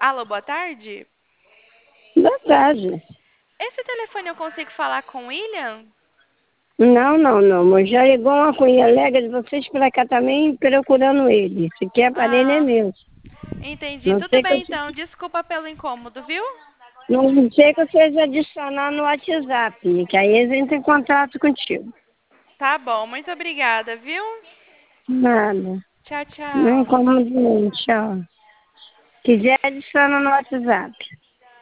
Alô, boa tarde. Boa tarde. Esse telefone eu consigo falar com o William? Não, não, não. Mas já ligou uma colega de vocês para cá também procurando ele. Se quer aparelho é Ah, meu. entendi. Não Tudo sei que bem eu, então. Desculpa pelo incômodo, viu? não sei que vocês adicionar no WhatsApp, que aí eles entram em contato contigo. Tá bom, muito obrigada, viu? Nada. Tchau, Não tchau. incomoda não, tchau. Quiser adiciona no WhatsApp.